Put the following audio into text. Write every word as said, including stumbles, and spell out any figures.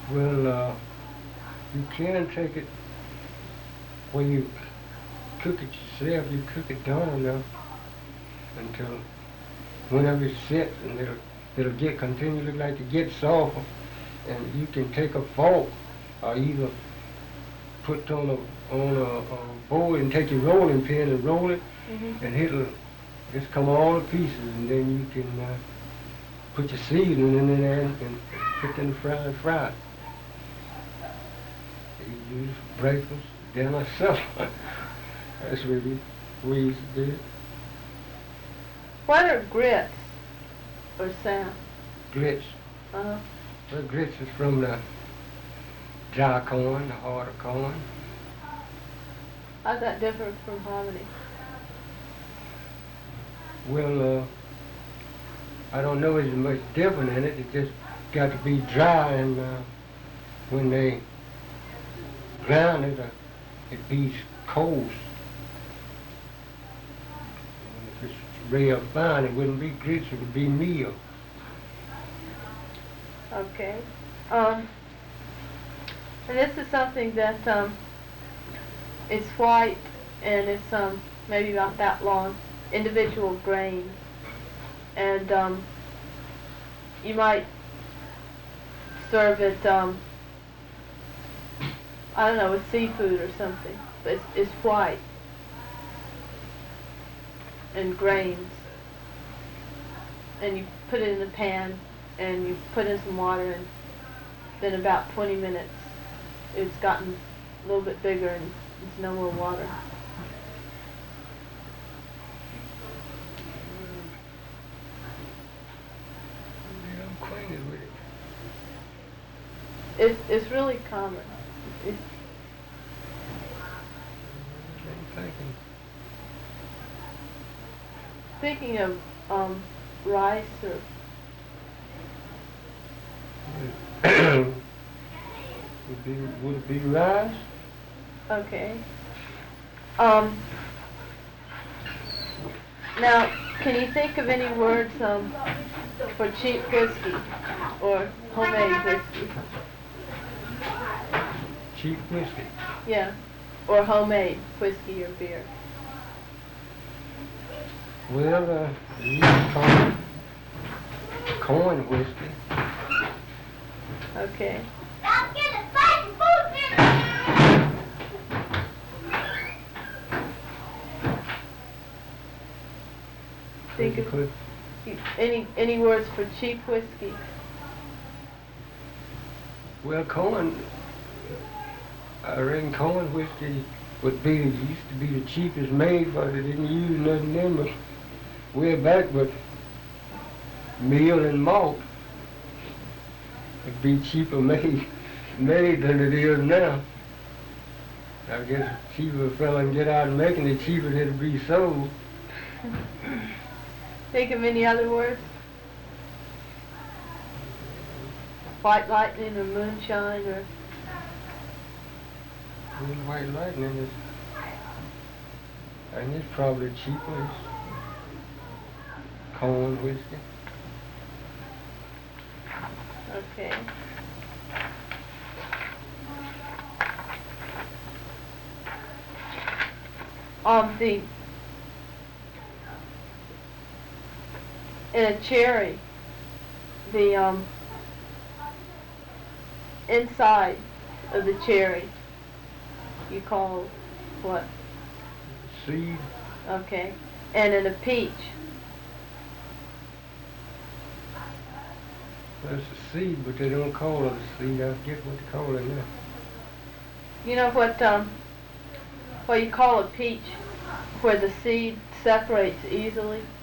Well, uh, you can take it when you cook it yourself. You cook it done enough until whenever it sets, and it'll it'll get continually like to get softer, and you can take a fork or either put on a on a, a board and take your rolling pin and roll it, Mm-hmm. and it'll just come all to pieces, and then you can uh, put your seasoning in there and, and put it in the fry and fry it. You use breakfast, dinner, supper. That's really we used to do it. What are grits or Sam? Grits. Uh-huh. Well, grits is from the dry corn, the harder corn. How's that different from hominy? Well, uh, I don't know there's much different in it. It just got to be dry, and uh, when they ground it, uh, it be coarse. And if it's real fine, it wouldn't be grits, it would be meal. Okay. Um, and this is something that um, it's white and it's um, maybe about that long, individual grains. And um, you might serve it, um, I don't know, with seafood or something. But it's, it's white and grains. And you put it in the pan and you put in some water, and then about twenty minutes it's gotten a little bit bigger and it's no more water. Yeah, I'm acquainted with it. It's, it's really common. It's, I'm thinking. speaking of um, rice or would, be, would it be rice? okay. Um, now, can you think of any words um, for cheap whiskey or homemade whiskey? Cheap whiskey. Yeah, or homemade whiskey or beer. Well, uh, you can call it corn whiskey. Okay. Think of Could- any any words for cheap whiskey? Well, corn, I reckon corn whiskey would be, used to be the cheapest made, but they didn't use nothing in but way back but meal and malt. It'd be cheaper made, made than it is now. I guess the cheaper a fella can get out and making it, cheaper it'll be sold. Think of any other words? White lightning or moonshine or Well, white lightning is, and it's probably cheaper as corn whiskey. okay. Um, the in a cherry, the um inside of the cherry, you call what? Seed, Okay, and in a peach, that's a seed, but they don't call it a seed. I forget what they call it now. you know what um what you call a peach, where the seed separates easily.